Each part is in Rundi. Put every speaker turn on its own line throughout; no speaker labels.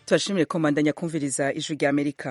turashimire komandanya kumviriza ijwi rya Amerika.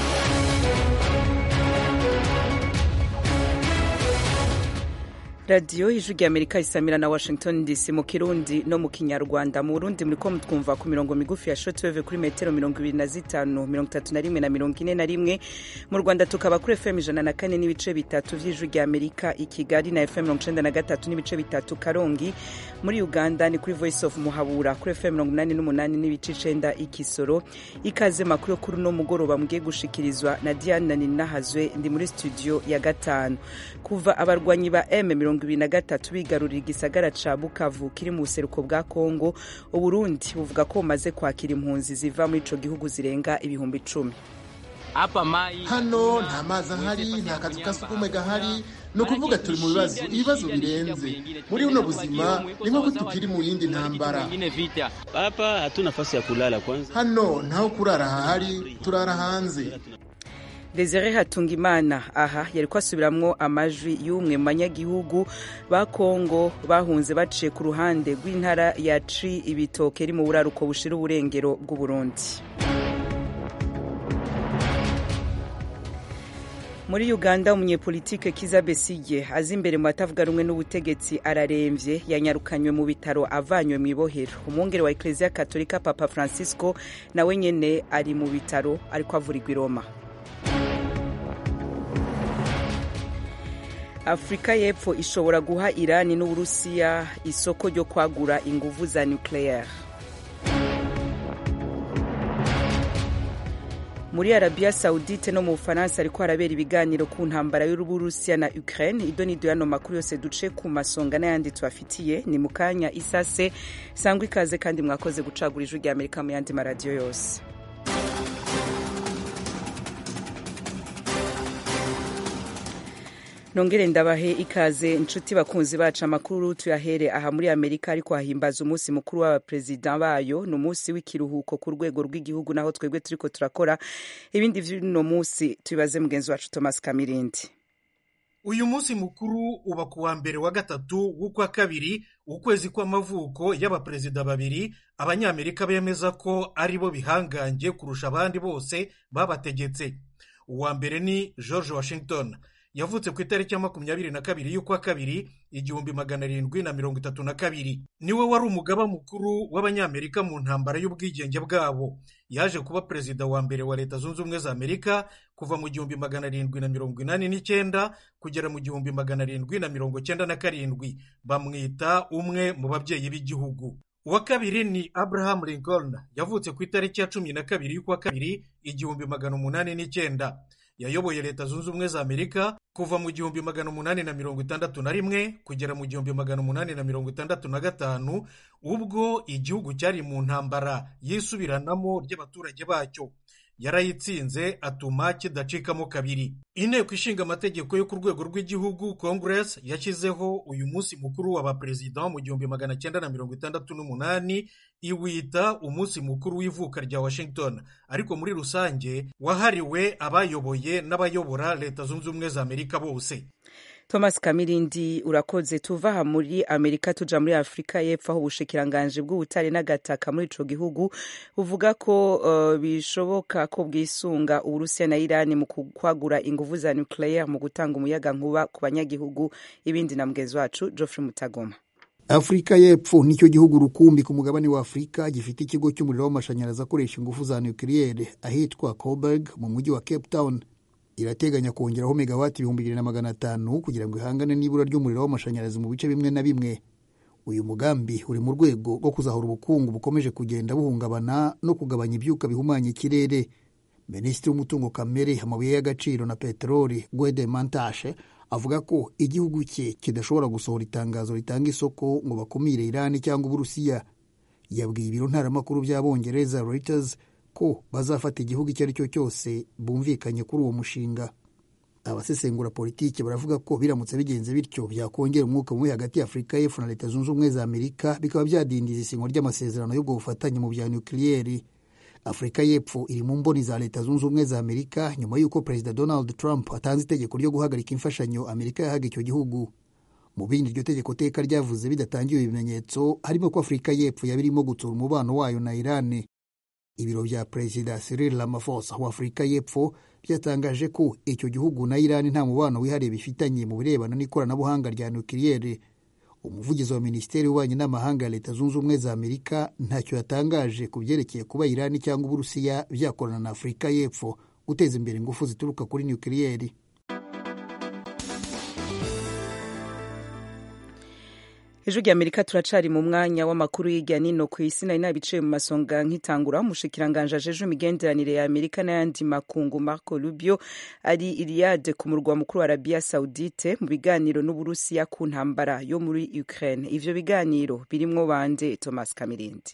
radiyo ijwi rya Amerika isamira na Washington DC mu Kirundi no mu Kinyarwanda. Mu Burundi muriko mutwumva ku mirongo migufi ya shortwave kuri metero 25, 31 na 41. Mu Rwanda tukaba kuri FM 104 n'ibice bitatu vy'ijwi rya Amerika i Kigali na FM 93 n'ibice bitatu Karongi. Muri Uganda ni kuri Voice of Muhabura kuri FM 88 n'ibice 9 i Kisoro. Ikaze makuru kuri no mugoroba mugiye gushikirizwa na Diana Ninahazwe ndi muri studio ya gatanu. Kuva abarwanyi ba M23 bigarurira igisagara ca Bukavu kiri mu buseruko bwa Kongo, Uburundi buvuga ko bumaze kwakira impunzi ziva muri ico gihugu zirenga ibihumbi 10.
Hano nta mazi ahari, nta kazu ka sugumwe gahari, no kuvuga turi mu ibibazo birenze. Muri uno buzima ni nko tukiri mu yindi ntambara.
Hapa hatuna nafasi ya kulala kwanza.
Hano ntaho kurara hahari, turara hanze.
Desire Hatungimana aha yariko asubiramwo amajwi y'umwe mu banyagihugu ba Kongo bahunze baciye ku ruhande rw'intara ya Cibitoke iri mu buraruko bushira uburengero bw'u Burundi. Muri Uganda umunyepolitike Kizza Besigye azi imbere mu batavuga rumwe n'ubutegetsi araremvye, yanyarukanywe mu bitaro avanywe mu ibohero. Umwungere wa Ecclesia Katolika Papa Francisco nawe nyene ari mu bitaro ariko avurirwa i Roma. Afrika y'Epfo ishobora guha Irani n'Uburusiya isoko ryo kwagura inguvu za nucleaire. Muri Arabia Saudite no mu Bufaransa ariko harabera ibiganiro ku ntambara y'Uburusiya na Ukraine. Idonido yano makuru yose duce ku masonga n'ayandi tubafitiye ni mukanya isase. Sangwa ikaze kandi mwakoze gucagura ijwi rya Amerika mu yandi maradiyo yose. Nongere ndabahe ikaze inshuti bakunzi bacu, amakuru tuyahere aha muri Amerika ariko hahimbaza umunsi mukuru w'abapresident bayo. Ni umunsi w'ikiruhuko ku rwego rw'igihugu, naho twebwe turiko turakora ibindi vy'uno munsi tubibaze mugenzi wacu Thomas Kamirindi.
Uyu munsi mukuru uba kuwa mbere wa gatatu w'ukwa kabiri ukwezi kw'amavuko y'abapresident babiri abanyamerika bemeza ko ari bo bihanganje kurusha abandi bose babategetse. Uwa mbere ni George Washington, yavutse ku itariki ya 22 y'ukwa kabiri 1732. Niwe wari umugaba mukuru w'abanyamerika mu ntambara y'ubwigenge bwabo. Yaje kuba perezida wa mbere wa Leta Zunze Ubumwe za Amerika kuva mu 1789 kugera mu 1797. Bamwita umwe mu babyeyi b'igihugu. Uwa kabiri ni Abraham Lincoln, yavutse ku itariki ya 12 y'ukwa kabiri 1809. Yayoboye Leta Zunze Ubumwe za Amerika kuva mu 1861 kugera mu 1865, ubwo igihugu cyari mu ntambara yisubiranamo ry'abaturage bacyo. Yarayitsinze atuma kidacikamo kabiri. Inteko ishinga amategeko yo ku rwego rw'igihugu Congress yashyizeho uyu munsi mukuru w'abapresident mu 1968 iwita umunsi mukuru w'ivuka rya Washington, ariko muri rusange wahariwe abayoboye n'abayobora Leta Zunze Ubumwe za Amerika bose.
Thomas Kamirindi urakoze. Tuva muri Amerika tuja muri Afrika y'Epfo aho ubushikiranganje bw'ubutare n'agataka muri ico gihugu buvuga ko bishoboka ko bwisunga Uburusiya na Irani mu kwagura inguvu za nucleaire mu gutanga umuyaga nkuba ku banyagihugu. Ibindi na mugezi wacu Geoffrey Mutagoma.
Afrika y'Epfo nicyo gihugu rukumbi ku mugabane wa Afrika gifite ikigo cy'umuriro w'amashanyarazi akoresha ingufu za nucleaire ahitwa Koeberg mu mujyi wa Cape Town. Irateganya kongeraho megawati 2500 kugira ngo ihangane n'ibura ry'umuriro w'amashanyarazi mu bice bimwe na bimwe. Uyu mugambi uri mu rwego rwo kuzahura ubukungu bukomeje kugenda buhungabana no kugabanya ibyuka bihumanya ikirere. Minisitiri w'umutungo kamere, amabuye y'agaciro na peteroli Gwede Mantashe avuga ko igihugu cye kidashobora gusohora itangazo ritanga isoko ngo bakumire Irani cyangwa Uburusiya. Yabwiye ibiro ntaramakuru by'Abongereza Reuters ko bazafata igihugu icyo ari cyo cyose bumvikanye kuri uwo mushinga. Abasesengura politiki baravuga ko biramutse bigenze bityo byakongera umwuka mubi hagati ya Afrika y'Epfo na Leta Zunze Ubumwe za Amerika, bikaba byadindiza isinywa ry'amasezerano y'ubwo bufatanye mu bya nucleaire. Afrika y'Epfo iri mu mboni za Leta Zunze Ubumwe za Amerika nyuma y'uko Perezida Donald Trump atanze itegeko ryo guhagarika imfashanyo Amerika yahaga icyo gihugu. Mu bindi iryo tegeko teka ryavuze bidatangiwe ibimenyetso harimo ko Afrika y'Epfo yabirimo gutsura umubano wayo na Irani. ibiro vya perezida Cyril Ramaphosa wa Afurika y'Epfo byatangaje ko icyo gihugu na Iran nta mubano wihariye bifitanye mu birebana n'ikoranabuhanga rya nukiliyeri. Umuvugizi wa Minisiteri y'Ububanyi n'Amahanga ya Leta Zunze Ubumwe za Amerika ntacyo yatangaje ku byerekeye kuba Iran cyangwa Uburusiya byakorana na Afurika y'Epfo guteza imbere ingufu zituruka kuri nukiliyeri.
Ijwi ry'Amerika turacari mu mwanya w'amakuru y'irya nino ku isi nari nabicaye mu masonga nkitangura. Umushikiranganje ajejwe imigenderanire ya Amerika n'ayandi makungu Marco Rubio ari i Riyadh ku murwa mukuru wa Arabia Saudite mu biganiro n'Uburusiya ku ntambara yo muri Ukraine. Ivyo biganiro birimwo bande? Thomas Kamirindi.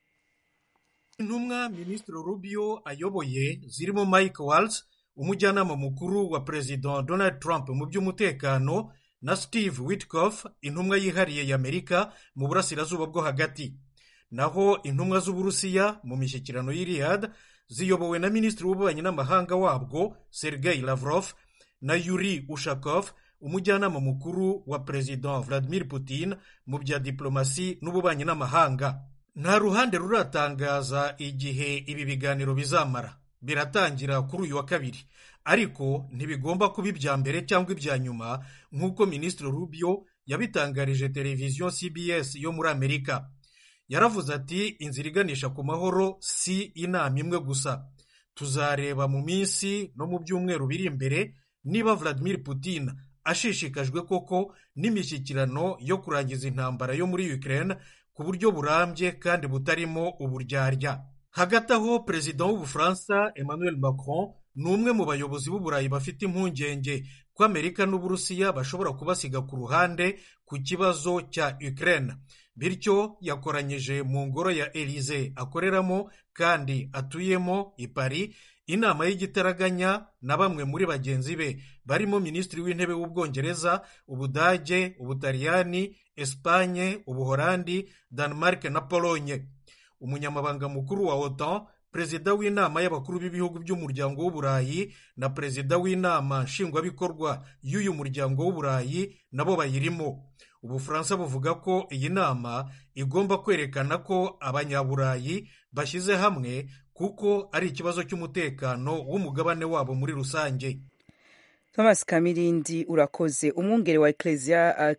Intumwa Minisitiri Rubio ayoboye zirimo Mike Waltz, umujyanama mukuru wa President Donald Trump mu by'umutekano, na Steve Witkoff, intumwa yihariye y'Amerika mu burasirazuba bwo hagati. Naho intumwa z'Uburusiya mu mishyikirano y'i Riyadh ziyobowe na Minisitiri w'Ububanyi n'Amahanga wabwo Sergei Lavrov na Yuri Ushakov, umujyanama mukuru wa President Vladimir Putin mu bya diplomasi n'ububanyi n'amahanga. Nta ruhande ruratangaza igihe ibi biganiro bizamara. Biratangira kuri uyu wa kabiri, ariko ntibigomba kuba ibya mbere cyangwa ibya nyuma nk'uko Minisitiri Rubio yabitangarije televiziyo CBS yo muri Amerika. Yaravuze ati inzira iganisha ku mahoro si inama imwe gusa. Tuzareba mu minsi no mu byumweru biri imbere niba Vladimir Putin ashishikajwe koko n'imishyikirano yo kurangiza intambara yo muri Ukraine ku buryo burambye kandi butarimo uburyarya. Hagati aho Perezida w'Ubufaransa Emmanuel Macron ni umwe mu bayobozi b'Uburayi bafite impungenge ko Amerika n'Uburusiya bashobora kubasiga ku ruhande ku kibazo cya Ukraine. Bityo yakoranyije mu ngoro ya Elysee akoreramo kandi atuyemo i Paris inama y'igitaraganya na bamwe muri bagenzi be barimo Minisitiri w'Intebe w'Ubwongereza, Ubudage, Ubutaliyani, Espagne, Ubuholandi, Denmark na Pologne. Umunyamabanga mukuru wa OTAN, perezida w'inama y'abakuru b'ibihugu by'umuryango w'Uburayi na perezida w'inama nshingwabikorwa y'uyu muryango w'Uburayi nabo bayirimo. Ubufaransa buvuga ko iyi nama igomba kwerekana ko abanyaburayi bashyize hamwe kuko ari ikibazo cy'umutekano w'umugabane wabo muri rusange.
Thomas Kamirindi urakoze. Umwungere wa Ecclesia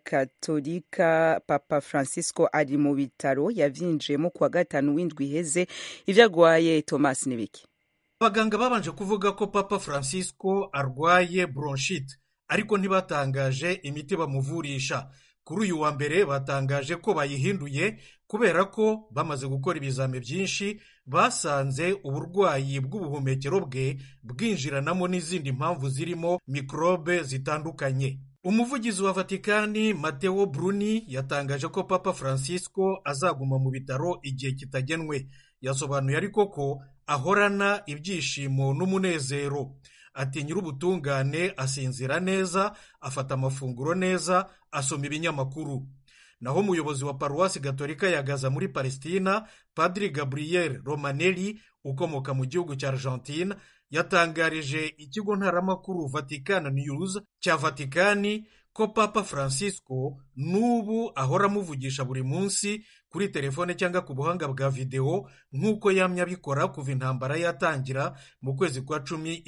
Katolika Papa Francisco ari mu bitaro yavyinjiyemo kuwa gatanu w'indwi iheze. Ivyo agwaye Thomas nibiki?
Abaganga babanje kuvuga ko Papa Francisco arwaye bronchite, ariko ntibatangaje imiti bamuvurisha. Kuri uyu wa mbere batangaje ko bayihinduye kubera ko bamaze gukora ibizame byinshi basanze uburwayi bw'ubuhumekero bwe bwinjiranamo n'izindi mpamvu zirimo mikrobe zitandukanye. Umuvugizi wa Vatikani Matteo Bruni yatangaje ko Papa Francisco azaguma mu bitaro igihe kitagenwe. Yasobanuye ariko ko ahorana ibyishimo n'umunezero. Ati nyir'ubutungane asinzira neza, afata amafunguro neza, asoma ibinyamakuru. Naho umuyobozi wa paruwasi gatolika ya Gaza muri Palestina, Padri Gabriel Romanelli ukomoka mu gihugu cya Argentine, yatangarije ikigo ntaramakuru Vatican News cya Vatikani ko Papa Francisco n'ubu ahora amuvugisha buri munsi kuri telefone cyangwa ku buhanga bwa video nk'uko yamye abikora kuva intambara yatangira mu kwezi kwa 10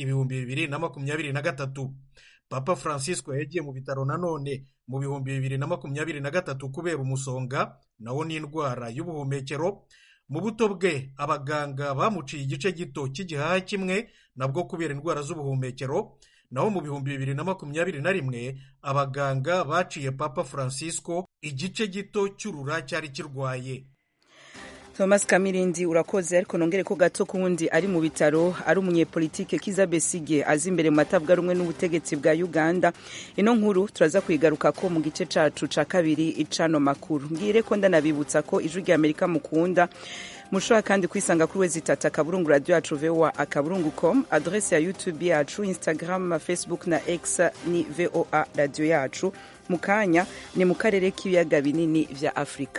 2023. Papa Francisco yagiye mu bitaro nanone mu 2023 kubera umusonga nawo n'indwara y'ubuhumekero. Mu buto bwe abaganga bamuciye igice gito cy'igihaha kimwe nabwo kubera indwara z'ubuhumekero. Naho mu 2021 abaganga baciye Papa Francisco igice gito cy'urura cyari kirwaye.
Thomas Kamirindi urakoze. Ariko nongere ko gato kundi ari mu bitaro ari umunyepolitike Kizza Besigye azi imbere mu matavuga rumwe n'ubutegetsi bwa Uganda. Ino nkuru turaza kwigaruka ko mu gice cacu ca kabiri icano makuru. Ngire ko ndanabibutsa ko Ijwi ry'Amerika mukunda mushobora kandi kwisanga kuri wezitata akaburungu radio yacu VOA akaburungu.com, adresse ya YouTube yacu, Instagram, Facebook na X ni VOA radio yacu. Mukanya ni mu karere k'ibiyaga binini vya Afrika.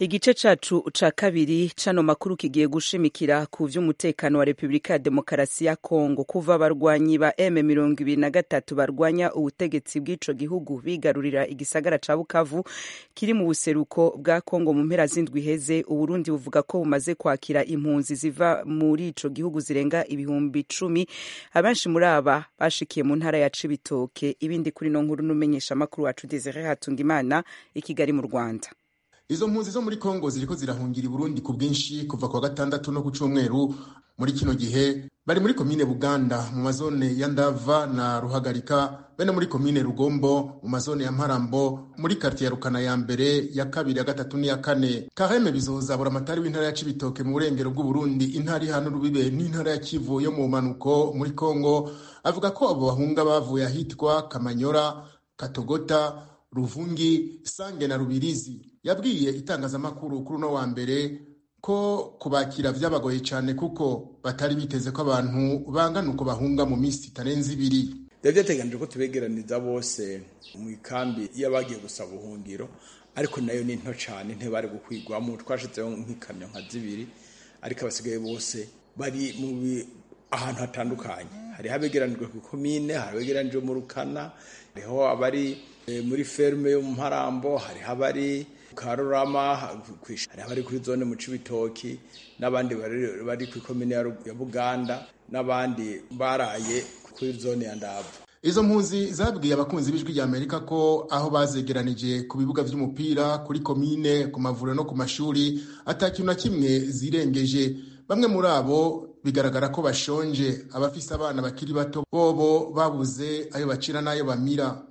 Igice cacu ca kabiri cano makuru kigiye gushimikira ku vy'umutekano wa Republika ya Demokarasi ya Kongo kuva abarwanyi ba M23 barwanya ubutegetsi bw'ico gihugu bigarurira igisagara ca Bukavu kiri mu buseruko bwa Kongo mu mpera z'indwi heze. Uburundi buvuga ko bumaze kwakira impunzi ziva muri ico gihugu zirenga ibihumbi 10. Abenshi muri aba bashikiye mu ntara ya Cibitoke. Ibindi kuri no nkuru numenyesha makuru wacu Desire Hatungimana i Kigali mu Rwanda.
Izo mpunzi zo muri Kongo ziriko zirahungira i Burundi ku bwinshi kuva kwa gatandatu no ku Cumweru. Muri kino gihe bari muri komine Buganda mu mazone ya Ndava na Ruhagarika, bene muri komine Rugombo mu mazone ya Mparambo, muri quartier ya Rukana ya mbere, ya kabiri, ya gatatu n'iya kane. Kareme Bizoza buramatari w'intara ya Cibitoke mu burengero bw'u Burundi, intara hano rubibe n'intara ya Kivu yo mu manuko muri Kongo, avuga ko abo bahunga bavuye ahitwa Kamanyora, Katogota, Ruvungi, Sange na Rubirizi. Yabwiye itangazamakuru kuri no wa mbere ko kubakira vyabagoye cyane kuko batari biteze ko abantu bangana uko bahunga mu minsi itarenze 2.
Byateganijwe ko tubegeraniza bose mu ikambi y'abagiye gusaba ubuhungiro, ariko nayo ni nto cyane, ntibari gukwigwamo. Twashitseho nk'ikamyo nka 2, ariko abasigaye bose bari mu ahantu hatandukanye. Hari habegeranijwe ku komine, hari habegeranijwe mu Rukana, hariho abari muri ferme yo mu Mparambo, hari habari Karurama, hari habari kuri zone mu Cibitoki, n'abandi bari ku komine ya Buganda, n'abandi baraye kuri zone ya Ndava.
Izo mpunzi zabwiye abakunzi b'ijwi rya Amerika ko aho bazegeranije ku bibuga vy'umupira, kuri komine, ku mavuriro no ku mashuri atakintu na kimwe zirengeje. Bamwe muri abo bigaragara ko bashonje, abafise abana bakiri bato bobo babuze ayo bacira n'ayo bamira.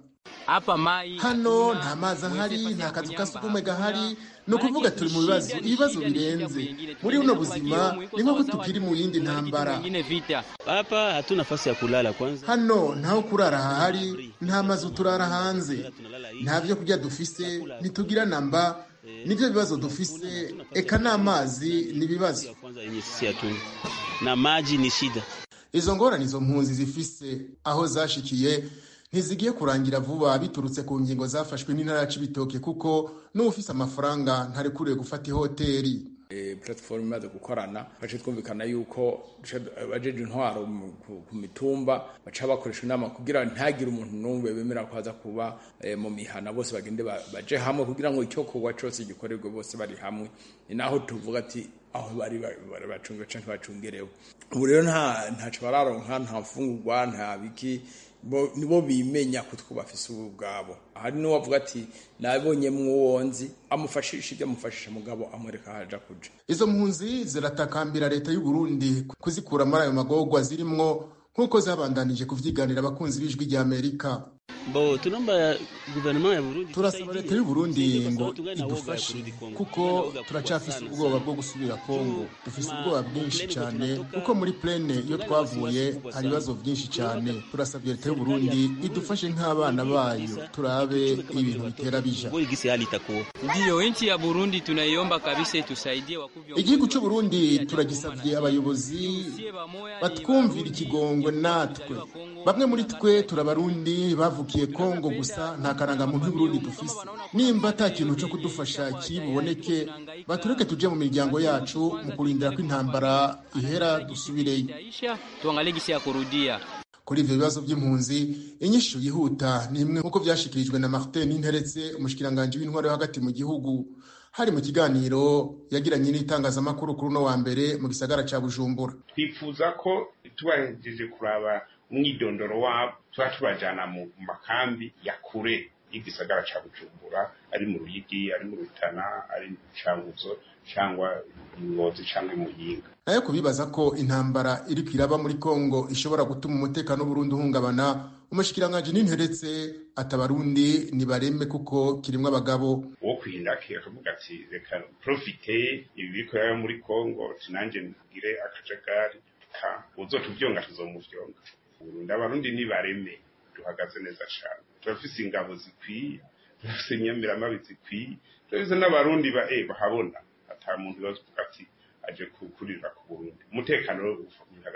Hano nta mazi ahari, nta kazu ka sugumwe gahari, no kuvuga turi mu ibibazo birenze. Muri uno buzima ni nko tukiri mu yindi ntambara.
Hapa hatuna nafasi ya kulala kwanza.
Hano ntaho kurara hahari, nta mazu turara hanze, nta byo kurya dufise, ntitugira namba. Nivyo bibazo dufise, eka n'amazi ni bibazo.
Na maji ni shida.
Izo ngorane izo mpunzi zifise aho zashikiye ntizigiye kurangira vuba biturutse ku ngingo zafashwe n'intara ya Cibitoke, kuko n'ufise amafaranga ntarekuriye gufata hoteli.
Platform imaze gukorana, baje twumvikana yuko bajeje intwaro ku mitumba baca bakoresha inama kugira ntagire umuntu numwe bemera kwaza kuba mu mihana, bose bagende baje hamwe kugira ngo icyo kugwa cyose gikorerwe bose bari hamwe. Naho tuvuga ati aho bari bacunga canke bacungerewe. Ubu rero ntaco bararonka, nta mfungurwa, nta biki, nibo bimenya kutwo bafise ubu bwabo. Hari no wavuga ati nabonye mwonzi amufashisha ibyo amufashisha mugabo amureka haja kuja.
Izo mpunzi ziratakambira leta y'u Burundi kuzikura muri ayo magorwa zirimwo, nkuko zabandanije kuvyiganira abakunzi b'ijwi rya Amerika.
Tunomba guverinoma ya Burundi,
turasaba leta y'u Burundi ngo idufashe kuko turacafise ubwoba bwo gusubira Kongo. Dufise ubwoba bwinshi cyane kuko muri plane iyo twavuye hari ibibazo byinshi cyane. Turasabye leta y'u Burundi idufashe nk'abana bayo, turabe ibintu bitera bija.
Ndio nchi ya Burundi tunaiomba kabisa itusaidie wakuvyo.
Igihugu cy'u Burundi turagisavye abayobozi batwumvira ikigongwe natwe. Bamwe muri twe turabarundi bavukiye Kongo gusa nta karanga mu Burundi dufise. Nimba ata kintu cyo kudufasha kiboneke, batureke tuje mu miryango yacu mu kurindira ko intambara ihera dusubireyo.
Tuangalie gisi ya kurudia.
Kuri ivyo bibazo by'impunzi, inyishu yihuta nimwe nkuko byashikirijwe na Martin Ninteretse, umushikiranganje w'intwaro yo hagati mu gihugu, hari mu kiganiro yagiranye n'itangazamakuru kuri no wa mbere mu gisagara ca Bujumbura.
Twifuza ko tubahejeje kuraba umwidondoro wabo, tubajana mu makambi ya kure y'igisagara ca Bujumbura, ari mu Ruyigi, ari mu Rutana, ari mu Cankuzo, cyangwa Ngozi, cyangwa mu Muyinga.
Nayo kubibaza ko intambara iri kwiraba muri Kongo ishobora gutuma umutekano w'Uburundi uhungabana, umushikiranganje Ninteretse atabarundi ni bareme kuko kirimwe abagabo.
Wo kwindaki akavuga ati reka profite ibi bikorera muri Kongo, tinanje ngire akajagari ka uzotuvyonga tuzomuvyonga. Abarundi ni bareme, duhagaze neza cyane. Turafise ingabo zikwiye, turafise inyamiramabi zikwiye, turafise n'abarundi bahabona ata muntu bavuga ati aje kukurira ku Burundi. Umutekano uhagaze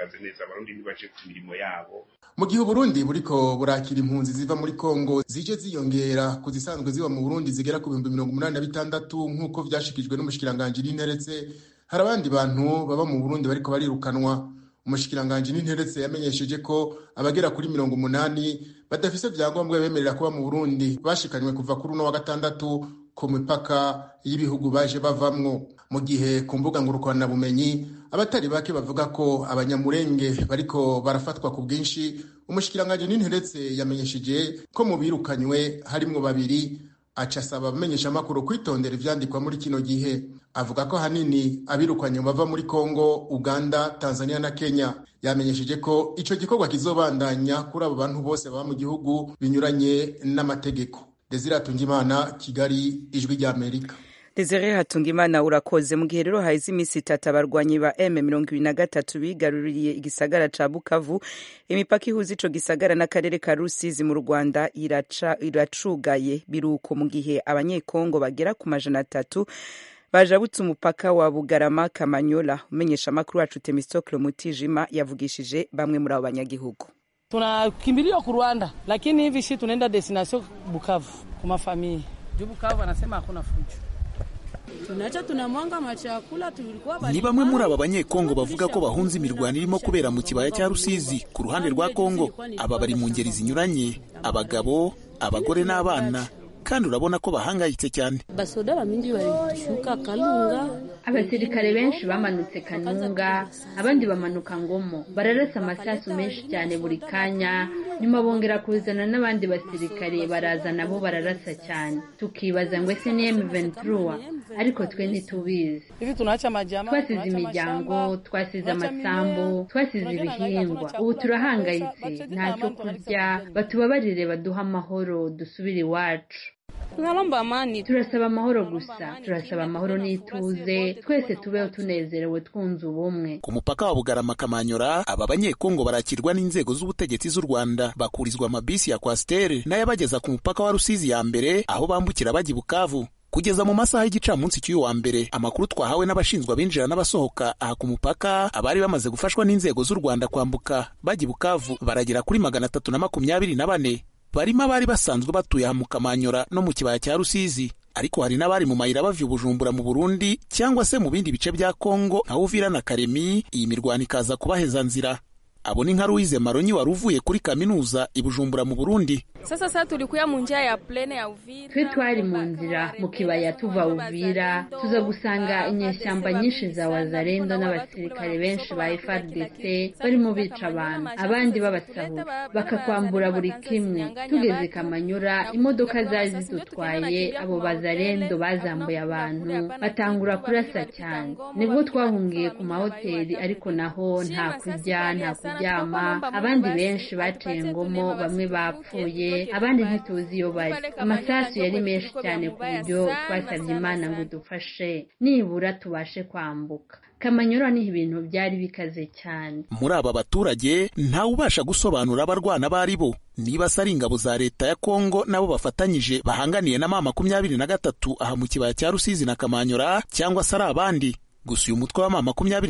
bihagaze neza, abarundi ntibaje ku mirimo yabo.
Mu gihe Burundi buriko burakira impunzi ziva muri Kongo zije ziyongera ku zisanzwe ziba mu Burundi zigera ku 86,000 nk'uko vyashikijwe n'umushikiranganje n'interetse, hari abandi bantu baba mu Burundi bariko barirukanwa. Umushikiranganje n'interetse yamenyesheje ko abagera kuri 80 badafise vyangombwa bemerera kuba mu Burundi bashikanywe kuva kuri 1 wa gatandatu ku mipaka y'ibihugu baje bavamwo. Mu gihe ku mbuga ngurukana bumenyi abatari bake bavuga ko abanyamurenge bariko barafatwa ku bwinshi, umushikiranganje n'interetse yamenyesheje ko mu birukanywe harimwo 2, aca asaba abamenyesha makuru kwitondera ivyandikwa muri kino gihe. Avuga ko hanini abirukanye bava muri Kongo, Uganda, Tanzania na Kenya. Yamenyesheje ko ico gikorwa kizobandanya kuri abo bantu bose baba mu gihugu binyuranye n'amategeko. Desire Hatungimana, Kigali, Ijwi rya Amerika.
Desire Hatungimana urakoze. Mu gihe rero haize imisi 3 abarwanyi ba M23 bigaruriye igisagara ca Bukavu, imipaka ihuza ico gisagara n'akarere ka Rusizi mu Rwanda iracugaye. Biruko mu gihe abanyekongo bagera ku 300 bajabutse umupaka wa Bugarama Kamanyola. Umenyesha makuru wacu Temistokle Mutijima yavugishije bamwe muri abo banyagihugu.
Tunakimbilia ku Rwanda, lakini hivi shi tunaenda destination Bukavu kwa familia. Bukavu anasema hakuna fujo.
Ni bamwe muri aba banyekongo bavuga ko bahunze imirwano irimo kubera mu kibaya cya Rusizi ku ruhande rwa Kongo. Aba bari mu ngeri zinyuranye, abagabo, abagore n'abana, kandi urabona ko bahangayitse cyane.
Basoda bamingi barishuka Kalunga, abasirikare benshi bamanutse Kanunga, abandi bamanuka Ngomo, bararasa amasasu menshi cyane buri kanya, nyuma bongera kuzana n'abandi basirikare baraza nabo bararasa cyane. Tukibaza ngo ese ni M23, ariko twe ntitubizi. Twasize imiryango, twasize amasambu, twasize ibihingwa, ubu turahangayitse, ntacyo kurya, batubabarire baduha amahoro dusubire iwacu. Turasaba amahoro gusa, turasaba amahoro n'ituze, twese tubeho tunezerewe twunze ubumwe.
Ku mupaka wa Bugarama Kamanyora, aba banyekongo barakirwa n'inzego z'ubutegetsi z'u Rwanda, bakurizwa amabisi ya Coaster n'ayabageza ku mupaka wa Rusizi ya mbere aho bambukira bajya Bukavu. Kugeza mu masaha y'igicamunsi cy'uyu wa mbere, amakuru twahawe n'abashinzwe abinjira n'abasohoka aha ku mupaka, abari bamaze gufashwa n'inzego z'u Rwanda kwambuka bajya Bukavu baragera kuri 324. Barimo abari basanzwe batuye aha mu Kamanyora no mu kibaya cya Rusizi, ariko hari n'abari mu mayira bavye Bujumbura mu Burundi cyangwa se mu bindi bice bya Kongo nka Uvira na Karemi. Iyi mirwano ikaza kubaheza nzira. Abo ni nka Louise Maronyi waruvuye kuri kaminuza i Bujumbura mu Burundi.
Sasa tulikuya mu njia ya plane ya Uvira. Twe twari mu nzira mu kibaya tuva Uvira, tuza gusanga inyeshyamba nyinshi za Wazalendo n'abasirikare benshi ba FARDC bari mu bica abantu, abandi babasahura bakakwambura buri kimwe. Tugeze Kamanyura, imodoka zari zidutwaye, abo Wazalendo bazambuye abantu, batangura kurasa cyane. Nibwo twahungiye ku mahoteli, ariko naho nta kurya nta kuryama, abandi benshi baciye Ngomo, bamwe bapfuye, abandi ntituzi iyo bari. Amasasu yari menshi cyane ku buryo twasabye Imana ngo dufashe nibura tubashe kwambuka. Kamanyura ni ibintu byari bikaze cyane.
Muri aba baturage ntawe ubasha gusobanura abarwana bari bo, niba sari ingabo za leta ya Kongo nabo bafatanyije bahanganiye na mama 23 aha mu kibaya cya Rusizi na Kamanyura, cyangwa sari abandi. Gusa uyu mutwe wa mama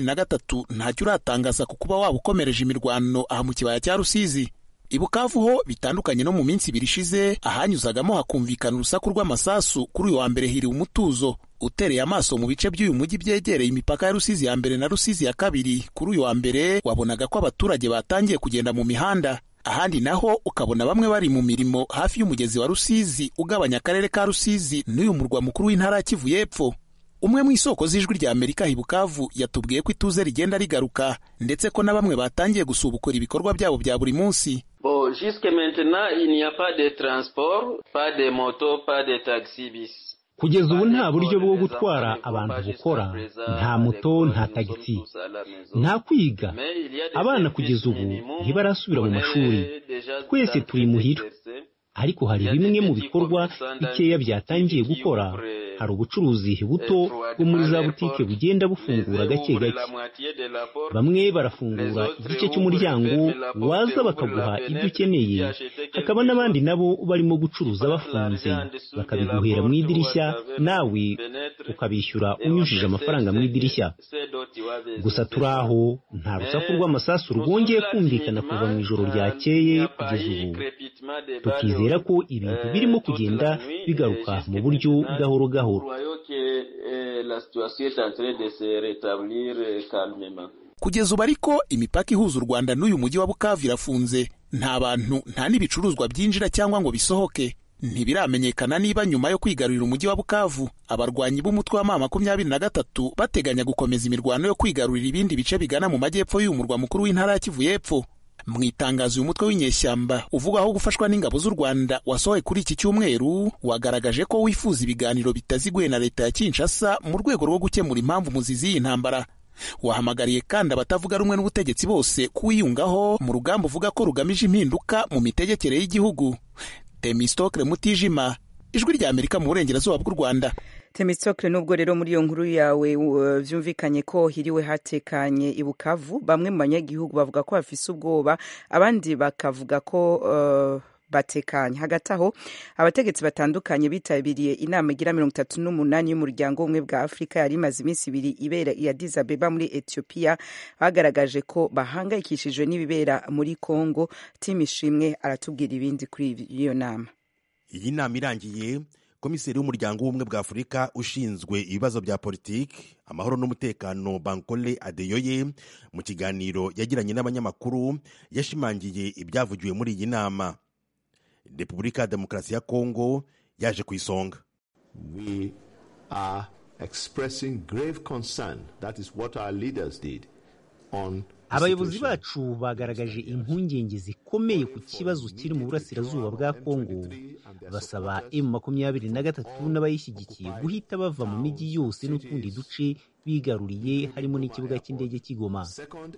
23 ntacyo uratangaza ku kuba waba ukomereje imirwano aha mu kibaya cya Rusizi. Ibukavu ho bitandukanye no mu minsi ibiri ishize, ahanyuzagamo hakumvikana urusaku rw'amasasu. Kuri uyu wa mbere hiri umutuzo. Utereye amaso mu bice by'uyu mujyi byegereye imipaka ya Rusizi ya mbere na Rusizi ya kabiri, kuri uyu wa mbere wabonaga ko abaturage batangiye kugenda mu mihanda. Ahandi naho ukabona bamwe bari mu mirimo hafi y'umugezi wa Rusizi ugabanya akarere ka Rusizi n'uyu murwa mukuru w'intara ya Kivu y'Epfo. Umwe mu isoko z'Ijwi rya Amerika hi Bukavu yatubwiye ko ituze rigenda rigaruka, ndetse ko na bamwe batangiye gusubukura ibikorwa byabo bya buri munsi.
Jusque maintenant il n'y a pas de transport, pas de moto, pas de taxi bis.
Kugeza ubu nta buryo bwo gutwara abantu bukora, nta moto, nta tagisi, nta kwiga. Abana kugeza ubu ntibarasubira mu mashuri, twese turi muhira. Ariko hari bimwe mu bikorwa bikeya byatangiye gukora, hari ubucuruzi buto bwo muri za butike bugenda bufungura gake gake. Bamwe barafungura igice cy'umuryango waza bakaguha ibyo ukeneye, hakaba n'abandi nabo barimo gucuruza bafunze bakabiguhera mu idirishya, nawe ukabishyura unyujije amafaranga mu idirishya. Gusa turaho nta rusaku rw'amasasu rwongeye kumvikana kuva mu ijoro ryakeye kugeza ubu. Tukizera ko ibintu birimo kugenda bigaruka mu buryo gahoro gahoro.
Kugeza ubu ariko imipaka ihuza u Rwanda n'uyu mujyi wa Bukavu irafunze, nta bantu nta n'ibicuruzwa byinjira cyangwa ngo bisohoke. Ntibiramenyekana niba nyuma yo kwigarurira umujyi wa Bukavu abarwanyi b'umutwe wa M23 bateganya gukomeza imirwano yo kwigarurira ibindi bice bigana mu majyepfo y'uyu murwa mukuru w'intara ya Kivu y'Epfo. Mu itangazo uyu mutwe w'inyeshyamba uvugwaho gufashwa n'ingabo z'u Rwanda wasohoye kuri iki cyumweru wagaragaje ko wifuza ibiganiro bitaziguye na leta ya Kinshasa mu rwego rwo gukemura impamvu muzizi y'intambara. Wahamagariye kandi abatavuga rumwe n'ubutegetsi bose kuwiyungaho mu rugamba uvuga ko rugamije impinduka mu mitegekere y'igihugu. Temistokle Mutijima, Ijwi rya Amerika mu burengerazuba bw'u Rwanda.
Temistokle, nubwo rero muri iyo nkuru yawe vyumvikanye ko hiriwe hatekanye i Bukavu, bamwe mu banyagihugu bavuga ko bafise ubwoba, abandi bakavuga ko batekanye. Hagati aho abategetsi batandukanye bitabiriye inama igira 38 y'umuryango umwe bwa Afrika yari imaze iminsi ibiri ibera i Addis Abeba muri Ethiopia, bagaragaje ko bahangayikishijwe n'ibibera muri Congo. Timishimwe aratubwira ibindi kuri iyo nama.
Iyi nama irangiye, komiseri w'umuryango w'ubumwe bwa Afurika ushinzwe ibibazo bya politiki, amahoro n'umutekano Bankole Adeyoye mu kiganiro yagiranye n'abanyamakuru yashimangiye ibyavugiwe muri iyi nama. Repubulika ya Demokarasi ya Kongo yaje ku isonga.
We are expressing grave concern. That is what our leaders did on
abayobozi bacu bagaragaje impungenge zikomeye ku kibazo kiri mu burasirazuba bwa Kongo, basaba M23 n'abayishyigikiye guhita bava mu mijyi yose n'utundi duce bigaruriye harimo n'ikibuga cy'indege cy'Igoma.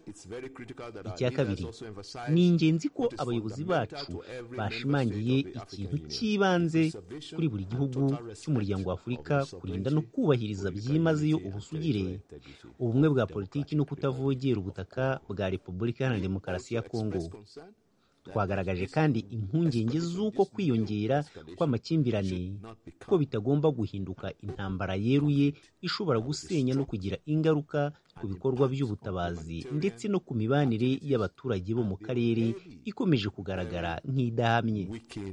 Icya kabiri, ni ingenzi ko abayobozi bacu bashimangiye ikintu cy'ibanze kuri buri gihugu cy'umuryango wa Afurika, kurinda no kubahiriza byimazeyo ubusugire, ubumwe bwa politiki no kutavogera ubutaka bwa Repubulika Iharanira Demokarasi ya Kongo. Twagaragaje kandi impungenge z'uko kwiyongera kw'amakimbirane ko bitagomba guhinduka intambara yeruye ishobora gusenya no kugira ingaruka ku bikorwa by'ubutabazi ndetse no ku mibanire y'abaturage bo mu karere ikomeje kugaragara nk'idahamye.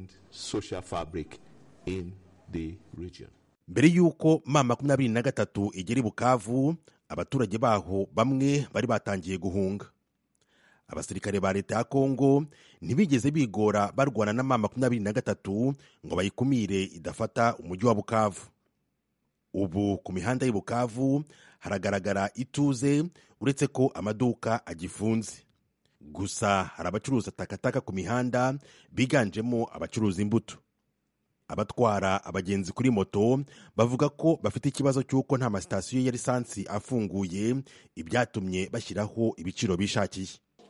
Mbere y'uko M23 igera i Bukavu, abaturage baho bamwe bari batangiye guhunga. Abasirikare ba leta ya Kongo ntibigeze bigora barwana na M23 ngo bayikumire idafata umujyi wa Bukavu. Ubu ku mihanda y'i Bukavu haragaragara ituze, uretse ko amaduka agifunze. Gusa hari abacuruza takataka ku mihanda, biganjemo abacuruza imbuto. Abatwara abagenzi kuri moto bavuga ko bafite ikibazo cy'uko nta masitasiyo ya lisansi afunguye, ibyatumye bashyiraho ibiciro bishakiye.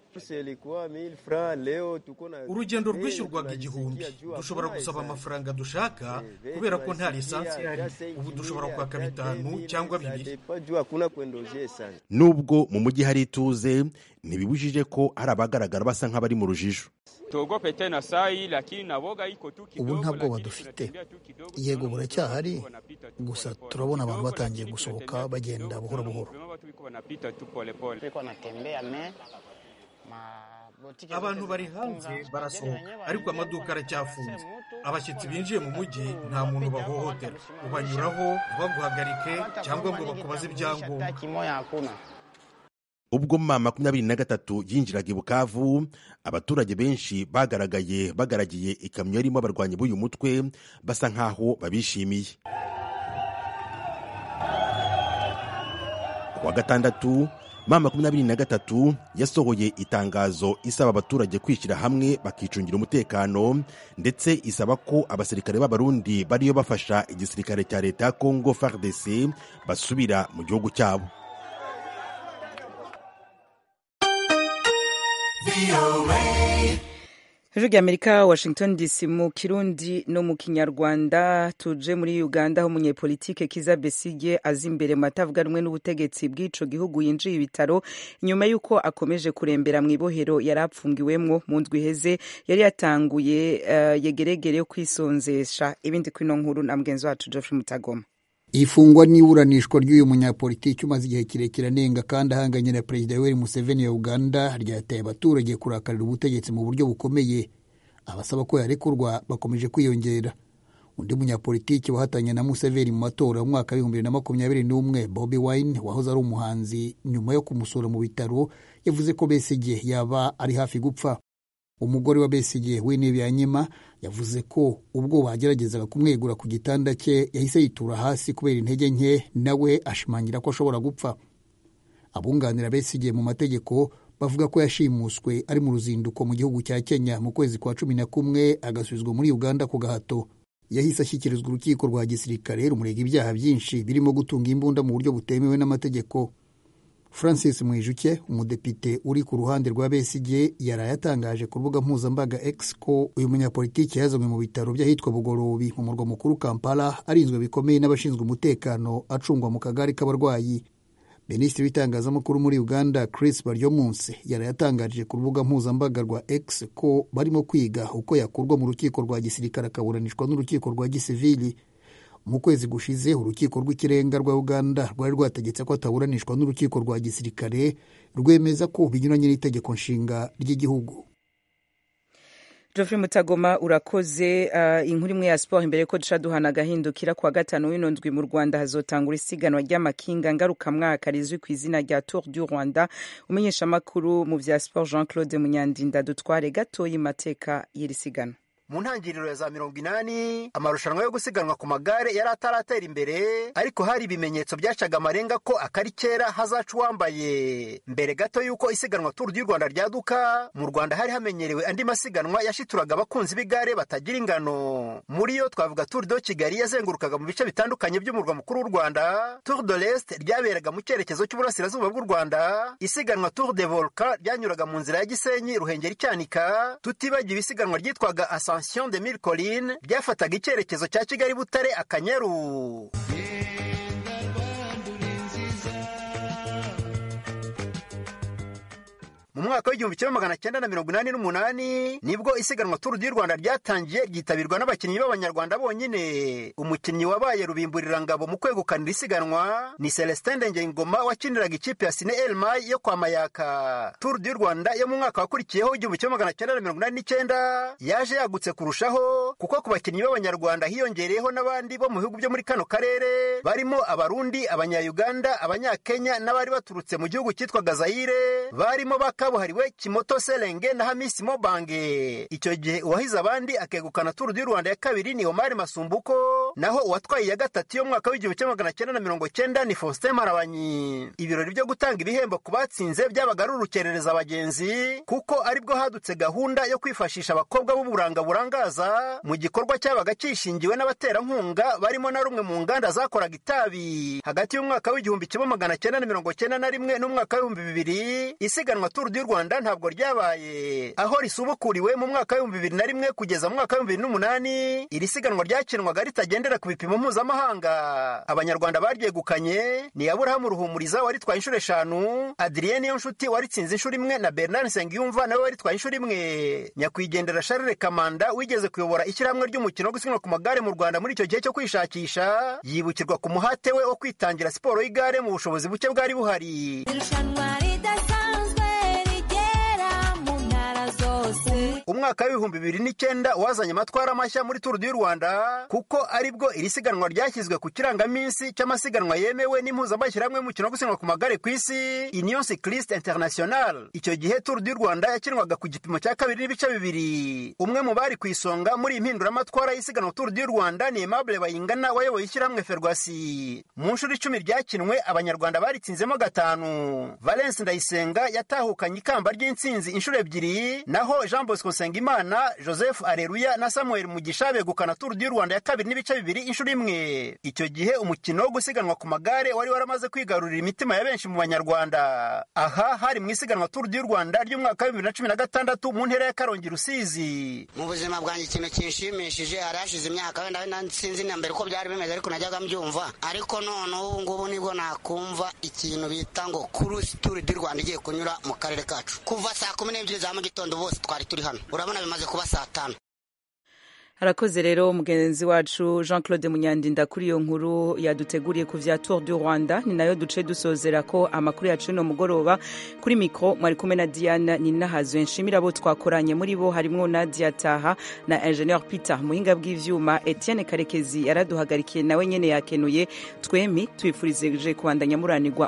Urugendo rwishyurwaga 1,000, dushobora gusaba amafaranga dushaka kubera ko nta lisansi ihari. Ubu dushobora kwaka 5 cyangwa 2.
Nubwo mu mujyi hari ituze, ntibibujije ko hari abagaragara basa nk'abari mu rujijo.
Ubu ntabwo badufite, yego buracyahari, gusa turabona abantu batangiye gusohoka bagenda buhoro buhoro.
Abantu bari hanze barasohoka, ariko amaduka aracyafunze. Abashyitsi binjiye mu mujyi nta muntu bahohotera, ubanyuraho baguhagarike cyangwa ngo bakubaze ibyangombwa.
Ubwo M23 yinjiraga i Bukavu, abaturage benshi bagaragiye ikamyo irimo abarwanyi b'uyu mutwe, basa nkaho babishimiye. Kuwa gatandatu, M23 yasohoye itangazo isaba abaturage kwishyira hamwe bakicungira umutekano, ndetse isaba ko abasirikare b'Abarundi bariyo bafasha igisirikare cya leta ya Kongo FARDC basubira mu gihugu cyabo.
Ijwi ry'Amerika, Washington DC, mu Kirundi no mu Kinyarwanda. Tuje muri Uganda aho umunyepolitike Kizza Besigye aza imbere mu batavuga rumwe n'ubutegetsi bw'ico gihugu yinjiye ibitaro inyuma y'uko akomeje kurembera mu ibohero yari apfungiwemwo mu ndwi iheze. Yari yatanguye yegeregere yo kwisonzesha. Ibindi kwino nkuru na mugenzi wacu Geoffrey Mutagoma.
Ifungwa n'iburanishwa ry'uyu munyapolitiki umaze igihe kirekire anenga kandi ahanganye na Perezida Yoweri Museveni ya Uganda ryateye abaturage kurakarira ubutegetsi mu buryo bukomeye. Abasaba ko yarekurwa bakomeje kwiyongera. Undi munyapolitiki wahatanye na Museveni mu matora mu mwaka wa 2021, Bobi Wine, wahoze ari umuhanzi, nyuma yo kumusura mu bitaro yavuze ko Besigye yaba ari hafi gupfa. Umugore wa Besigye, Winnie Byanyima, yavuze ko ubwo bageragezaga kumwegura ku gitanda cye yahise yitura hasi kubera intege nke, nawe ashimangira ko ashobora gupfa. Abunganira Besigye mu mategeko bavuga ko yashimuswe ari mu ruzinduko mu gihugu cya Kenya mu kwezi kwa 11 agasubizwa muri Uganda ku gahato. Yahise ashyikirizwa urukiko rwa gisirikare rumurega ibyaha byinshi birimo gutunga imbunda mu buryo butemewe n'amategeko. Francis Mwijuke, umudepite uri ku ruhande rwa Besigye, yaraye yatangaje ku rubuga mpuzambaga X ko uyu munyapolitiki yazanywe mu bitaro by'ahitwa Bugorobi mu murwa mukuru Kampala arinzwe bikomeye n'abashinzwe umutekano acungwa mu kagari k'abarwayi. Minisitiri w'itangazamakuru muri Uganda Chris Baryomunsi yaraye yatangaje ku rubuga mpuzambaga rwa X ko barimo kwiga uko yakurwa mu rukiko rwa gisirikare akaburanishwa n'urukiko rwa gisivili. Mu kwezi gushize urukiko rw'ikirenga rwa Uganda rwari rwategetse ko ataburanishwa n'urukiko rwa gisirikare, rwemeza ko binyuranye n'itegeko nshinga ry'igihugu.
Geoffrey Mutagoma, urakoze. Inkuru imwe ya sport imbere ko duca duhana gahindukira kwa gatanu w'ino ndwi mu Rwanda hazotangura isiganwa ry'amakinga ngarukamwaka rizwi ku izina rya Tour du Rwanda. Umenyesha makuru mu vya sport Jean-Claude Munyandinda dutware gatoyi mateka y'iri siganwa.
Mu ntangiriro ya za 80 amarushanwa yo gusiganwa ku magare yari ataratera imbere, ariko hari ibimenyetso byacaga amarenga ko akari kera hazacu wambaye. Mbere gato yuko isiganwa Tour du Rwanda ryaduka, mu Rwanda hari hamenyerewe andi masiganwa yashituraga abakunzi b'igare batagira ingano. Muri yo twavuga Tour de Kigali yazengurukaga mu bice bitandukanye by'umurwa mukuru w'u Rwanda, Tour de l'Est ryaberaga mu cyerekezo cy'uburasirazuba bw'u Rwanda, isiganwa Tour de Volcan ryanyuraga mu nzira ya Gisenyi Ruhengeri Cyanika, tutibagiwe isiganwa ryitwaga Ascension de Mille Collines ryafataga icyerekezo cya Kigali Butare Akanyaru. Mu mwaka w'1988 nibwo isiganwa Tour du Rwanda ryatangiye ryitabirwa n'abakinnyi b'abanyarwanda bonyine. Umukinnyi wabaye rubimburirangabo mu kwegukanira isiganwa ni Celestin Ndengengoma wakiniraga ikipe ya Sine Elmay yo kwa Mayaka. Tour du Rwanda yo mu mwaka wakurikiyeho 1989 yaje yagutse kurushaho, kuko ku bakinnyi b'abanyarwanda hiyongereyeho n'abandi bo mu bihugu byo muri kano karere barimo Abarundi, Abanya-Uganda, Abanya-Kenya n'abari baturutse mu gihugu cyitwa Zaire barimo kabuhariwe Kimoto Selenge na Hamisi Mobange. Icyo gihe uwahize abandi akegukana Tour du Rwanda ya kabiri ni Omar Masumbuko, naho uwatwaye ya gatatu yo mwaka w'1990 ni Faustin Marabanyi. Ibirori byo gutanga ibihembo ku batsinze byabaga ari urukerereza abagenzi, kuko aribwo hadutse gahunda yo kwifashisha abakobwa b'uburanga burangaza mu gikorwa cyabaga kishingiwe n'abaterankunga barimo na rumwe mu nganda zakoraga itabi. Hagati y'umwaka w'1991 n'umwaka w'2000 isiganwa Tour du Rwanda ntabwo ryabaye. Aho risubukuriwe mu mwaka w'2001 kugeza mu mwaka w'2008, iri siganwa ryakinwaga ritagendera ku bipimo mpuzamahanga. Abanyarwanda baryegukanye ni Aburahamu Ruhumuriza waritwaye inshuro 5, Adrien Niyonshuti waritsinze inshuro 1 na Bernard Nsengiyumva nawe waritwaye inshuro 1. Nyakwigendera Charles Kamanda wigeze kuyobora ishyirahamwe ry'umukino wo gusiganwa ku magare mu Rwanda muri icyo gihe cyo kwishakisha, yibukirwa ku muhate we wo kwitangira siporo y'igare mu bushobozi buke bwari buhari. Umwaka w'2009 wazanye amatwara mashya muri Tour du Rwanda, kuko aribwo iri siganwa ryashyizwe ku kirangaminsi cy'amasiganwa yemewe n'impuzamashyirahamwe y'umukino wo gusiganwa ku magare ku isi, Union Cycliste Internationale. Icyo gihe Tour du Rwanda yakinwaga ku gipimo cya 2.2. Umwe mu bari ku isonga muri impinduramatwara y'isiganwa Tour du Rwanda ni Aimable Bayingana wayoboye ishyirahamwe Ferwasi. Mu nshuro 10 ryakinwe abanyarwanda baritsinzemo 5. Valence Ndayisenga yatahukanye ikamba ry'intsinzi inshuro 2, naho Jean Bosco Usengimana, Joseph Areruya na Samuel Mugisha begukana Tour du Rwanda ya kabiri n'ibice bibiri inshuro imwe. Icyo gihe umukino wo gusiganwa ku magare wari waramaze kwigarurira imitima ya benshi mu Banyarwanda. Aha hari mu isiganwa Tour du Rwanda ry'umwaka wa 2016 mu ntera ya Karongi Rusizi.
Mu buzima bwanjye ikintu kinshimishije harashize imyaka wenda sinzi na mbere uko byari bimeze ariko najyaga mbyumva, ariko none ubu ngubu nibwo nakumva ikintu bita ngo Cruise Tour du Rwanda igiye kunyura mu karere kacu. Kuva saa 12 za mu gitondo bose twari turi hano, urabona bimaze kuba saa 5.
Harakoze rero mugenzi wacu Jean Claude Munyandinda kuri iyo nkuru yaduteguriye ku vya Tour du Rwanda. Ni nayo duce dusozera ko amakuru yacu no mugoroba. Kuri mikro mwari kumwe na Diana Ninahazwe. Nshimira abo twakoranye, muri bo harimo Nadia Taha na Engineer Peter muhinga bw'ivyuma. Etienne Karekezi yaraduhagarikiye nawe nyene yakenuye. Twemi twifurize kubandanya muranirwa